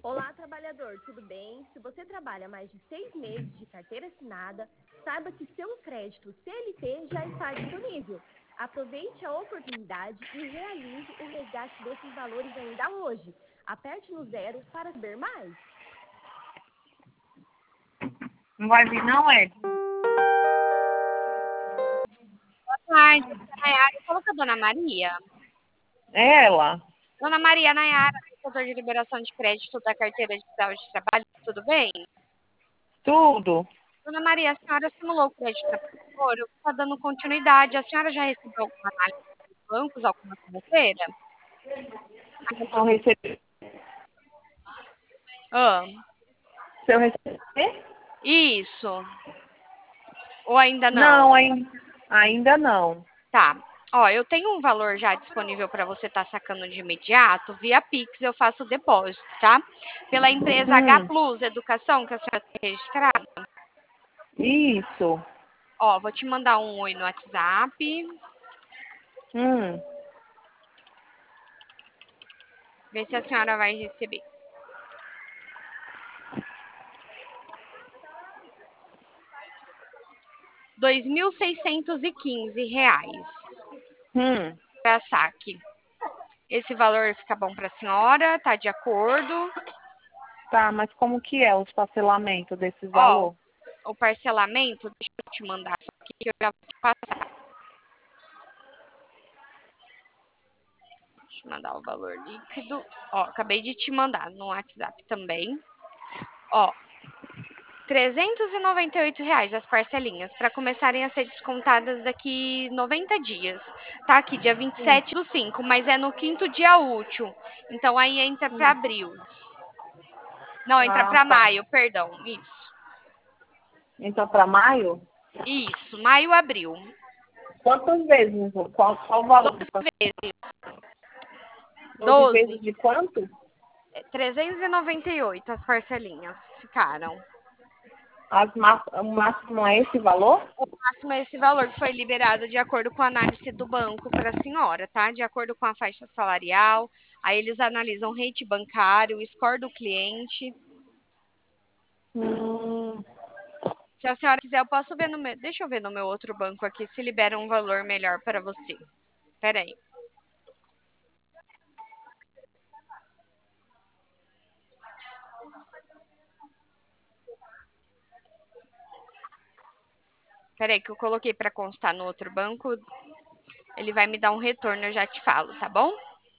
Olá, trabalhador, tudo bem? Se você trabalha mais de 6 meses de carteira assinada, saiba que seu crédito CLT já está disponível. Aproveite a oportunidade e realize o resgate desses valores ainda hoje. Aperte no 0 para saber mais. Não vai vir, não, é? Boa tarde, Nayara. Fala com a Dona Maria. É ela. Dona Maria Nayara, setor de liberação de crédito da carteira digital de trabalho, tudo bem? Tudo. Dona Maria, a senhora simulou o crédito aplicador, eu estou dando continuidade. A senhora já recebeu alguma análise dos bancos, alguma financeira? Se eu receber. Se eu receber? Isso. Ou ainda não? Não, ainda não. Tá. Ó, eu tenho um valor já disponível para você estar sacando de imediato. Via Pix eu faço o depósito, tá? Pela empresa H Plus Educação, que a senhora tem registrado. Isso. Ó, vou te mandar um oi no WhatsApp. Ver se a senhora vai receber. R$ 2.615 para saque. Esse valor fica bom para a senhora? Tá de acordo? Tá, mas como que é os parcelamentos desse Ó, valor? o parcelamento, deixa eu te mandar aqui que eu já vou te passar. Deixa eu mandar o valor líquido. Ó, acabei de te mandar no WhatsApp também. Ó, R$ 398 as parcelinhas, para começarem a ser descontadas daqui 90 dias. Tá aqui, dia 27/5, mas é no quinto dia útil. Então aí entra para abril. Não, entra para Tá. maio, perdão. Isso. Então, para maio? Isso, maio, abril. Quantas vezes? Qual o valor? 12 vezes. 12 12. vezes de quanto? 398 as parcelinhas ficaram. O máximo é esse valor? O máximo é esse valor que foi liberado de acordo com a análise do banco para a senhora, tá? De acordo com a faixa salarial. Aí eles analisam o rate bancário, o score do cliente. Se a senhora quiser, eu posso ver no meu. Deixa eu ver no meu outro banco aqui se libera um valor melhor para você. Pera aí. Peraí, que eu coloquei para constar no outro banco. Ele vai me dar um retorno, eu já te falo, tá bom?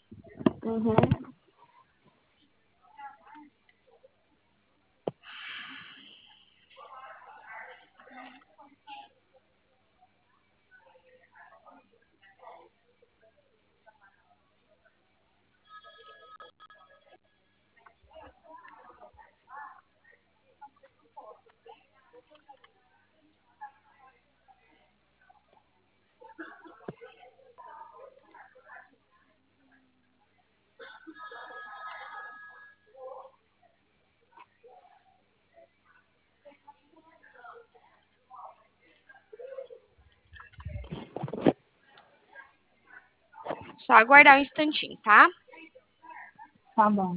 Só aguardar um instantinho, tá? Tá bom.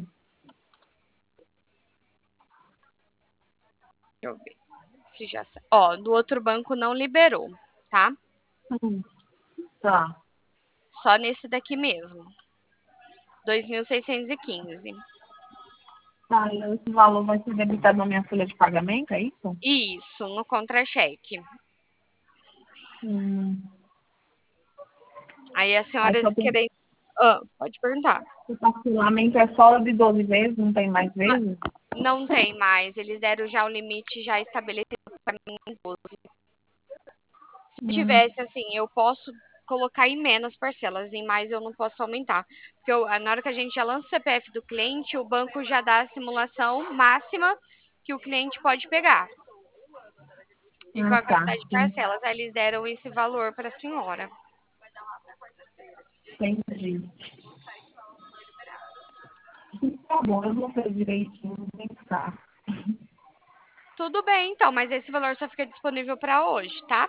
Deixa eu ver. Se já... Ó, do outro banco não liberou, tá? Tá. Só nesse daqui mesmo. 2.615. Tá, e esse valor vai ser debitado na minha folha de pagamento, é isso? Isso, no contra-cheque. Aí a senhora Aí só tem... querendo. Pode perguntar. O parcelamento é só de 12 vezes, não tem mais vezes? Não tem mais. Eles deram já o limite já estabelecido para mim em 12. Se tivesse assim, eu posso colocar em menos parcelas, em mais eu não posso aumentar. Porque na hora que a gente já lança o CPF do cliente, o banco já dá a simulação máxima que o cliente pode pegar. E com a quantidade de parcelas, aí eles deram esse valor para a senhora. Entendi. Tá bom, eu vou ver direitinho, vou pensar. Tudo bem, então, mas esse valor só fica disponível para hoje, tá?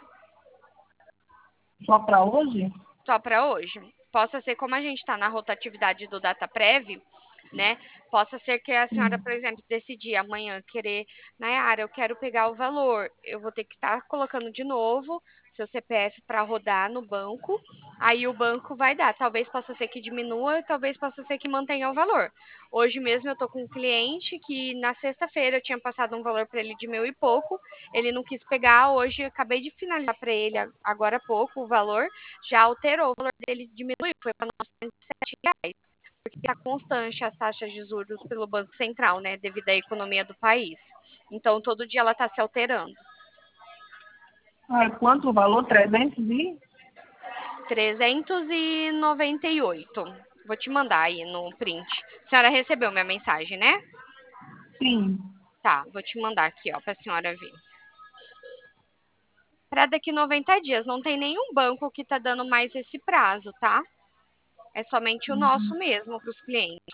Só para hoje? Só para hoje. Possa ser como a gente está na rotatividade do DataPrev, né? Possa ser que a senhora, por exemplo, decidir amanhã querer, Nayara, eu quero pegar o valor, eu vou ter que estar colocando de novo seu CPF para rodar no banco, aí o banco vai dar. Talvez possa ser que diminua, talvez possa ser que mantenha o valor. Hoje mesmo eu tô com um cliente que na sexta-feira eu tinha passado um valor para ele de 1.000 e pouco, ele não quis pegar, hoje eu acabei de finalizar para ele agora há pouco o valor, já alterou, o valor dele diminuiu, foi para R$ 907, porque está constante as taxas de juros pelo Banco Central, né, devido à economia do país. Então, todo dia ela está se alterando. Quanto o valor? 398. Vou te mandar aí no print. A senhora recebeu minha mensagem, né? Sim. Tá, vou te mandar aqui, ó, para a senhora ver. Para daqui 90 dias. Não tem nenhum banco que está dando mais esse prazo, tá? É somente o nosso mesmo para os clientes.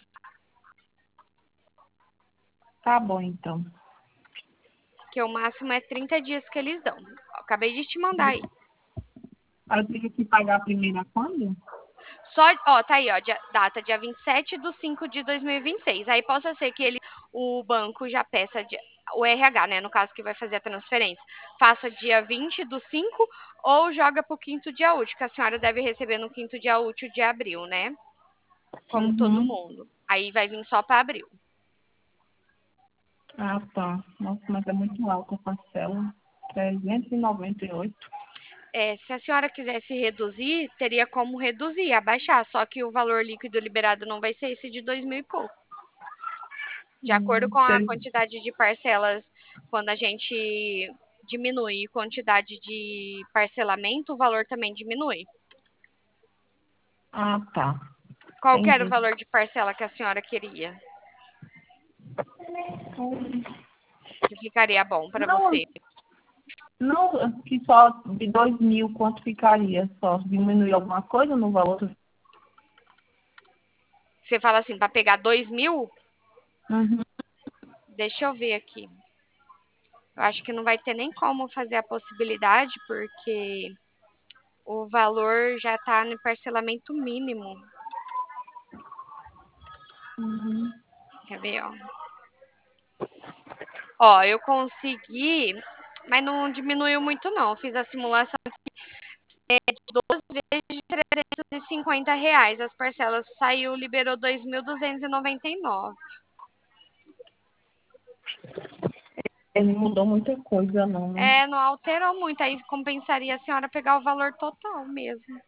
Tá bom, então. Que o máximo é 30 dias que eles dão. Acabei de te mandar aí. Eu tenho que pagar a primeira quando? Só, ó, tá aí, ó, data dia 27/5/2026. Aí possa ser que o banco já peça, o RH, né, no caso que vai fazer a transferência, faça dia 20/5 ou joga pro quinto dia útil, que a senhora deve receber no quinto dia útil de abril, né? Como todo mundo. Aí vai vir só para abril. Ah, tá. Nossa, mas é muito alta a parcela. 398. Se a senhora quisesse reduzir, teria como reduzir, abaixar, só que o valor líquido liberado não vai ser esse de 2.000 e pouco. De acordo com a quantidade de parcelas, quando a gente diminui a quantidade de parcelamento, o valor também diminui. Ah, tá. Qual que era o Entendi. valor de parcela que a senhora queria? Que ficaria bom para você? Não, que só de 2.000, quanto ficaria? Só diminuir alguma coisa no valor? Você fala assim, para pegar 2.000? Uhum. Deixa eu ver aqui. Eu acho que não vai ter nem como fazer a possibilidade, porque o valor já está no parcelamento mínimo. Quer ver, ó? Ó, eu consegui, mas não diminuiu muito não. Eu fiz a simulação de 12 vezes de R$ 350. As parcelas saiu, liberou 2.299. Ele mudou muita coisa, não, né? Não alterou muito. Aí compensaria a senhora pegar o valor total mesmo.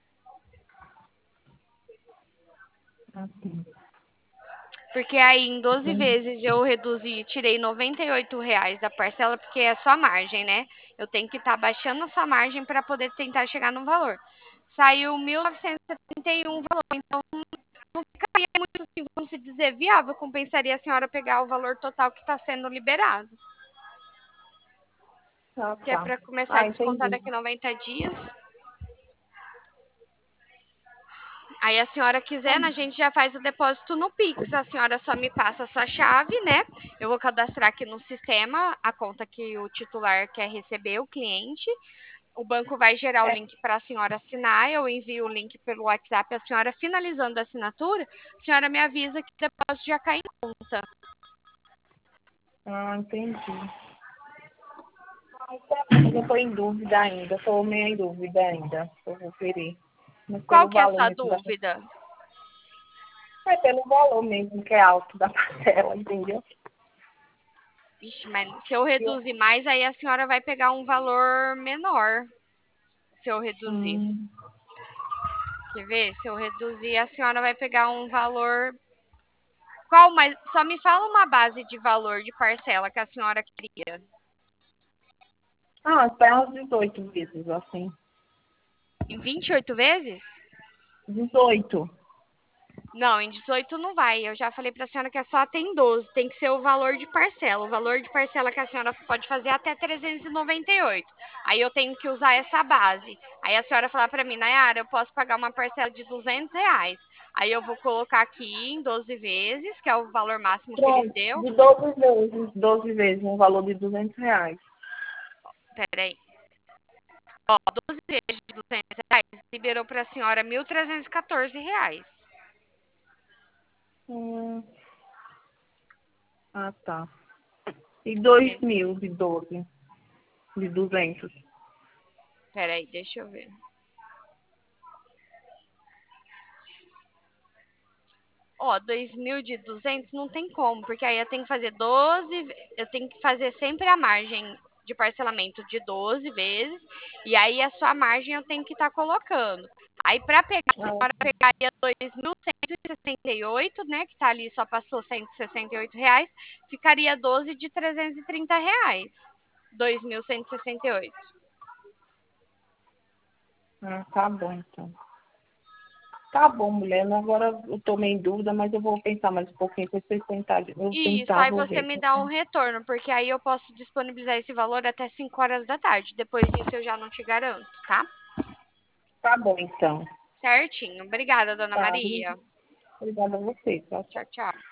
Assim. Porque aí em 12 vezes eu reduzi, tirei R$ 98 da parcela, porque é só a margem, né? Eu tenho que estar baixando a sua margem para poder tentar chegar no valor. Saiu 1.971 valor, então não ficaria muito assim, vamos se dizer, viável, compensaria a senhora pegar o valor total que está sendo liberado. Ah, Que é tá. para começar a descontar Entendi. daqui 90 dias. Aí a senhora quiser, a gente já faz o depósito no Pix. A senhora só me passa a sua chave, né? Eu vou cadastrar aqui no sistema a conta que o titular quer receber, o cliente. O banco vai gerar o link para a senhora assinar. Eu envio o link pelo WhatsApp. A senhora finalizando a assinatura, a senhora me avisa que o depósito já cai em conta. Ah, entendi. Eu estou em dúvida ainda, estou meio em dúvida ainda. Eu vou querer. Mas Qual pelo que é a valor sua mesmo dúvida? É pelo valor mesmo que é alto da parcela, entendeu? Vixe, mas se eu reduzir mais, aí a senhora vai pegar um valor menor. Se eu reduzir. Hum. Quer ver? Se eu reduzir, a senhora vai pegar um valor. Qual mais? Só me fala uma base de valor de parcela que a senhora queria. Até umas 18 vezes, assim. Em 28 vezes? 18. Não, em 18 não vai. Eu já falei pra senhora que é só até em 12. Tem que ser o valor de parcela. O valor de parcela que a senhora pode fazer é até 398. Aí eu tenho que usar essa base. Aí a senhora falar pra mim, Nayara, eu posso pagar uma parcela de R$ 200. Aí eu vou colocar aqui em 12 vezes, que é o valor máximo que eles Pronto, deu. de 12 vezes, 12 vezes, um valor de R$ 200. Peraí. Ó, 12 vezes de R$ 200 liberou pra senhora R$ 1.314. Hum. Ah, tá. E 2.000 de 12. De 200. Peraí, deixa eu ver. Ó, 2.000 de 200 não tem como, porque aí eu tenho que fazer 12, eu tenho que fazer sempre a margem de parcelamento de 12 vezes, e aí a sua margem eu tenho que estar colocando. Aí para pegar, a senhora pegaria 2.168, né, que tá ali, só passou R$ 168, ficaria 12 de R$ 330. 2.168. Tá bom, então. Tá bom, mulher. Agora eu tô meio em dúvida, mas eu vou pensar mais um pouquinho pra vocês tentar. Eu vou Isso, tentar, aí vou você ver. me dá um retorno, porque aí eu posso disponibilizar esse valor até 5 horas da tarde. Depois disso eu já não te garanto, tá? Tá bom, então. Certinho. Obrigada, dona Tá. Maria. Obrigada a você. Tchau, tchau. Tchau, tchau.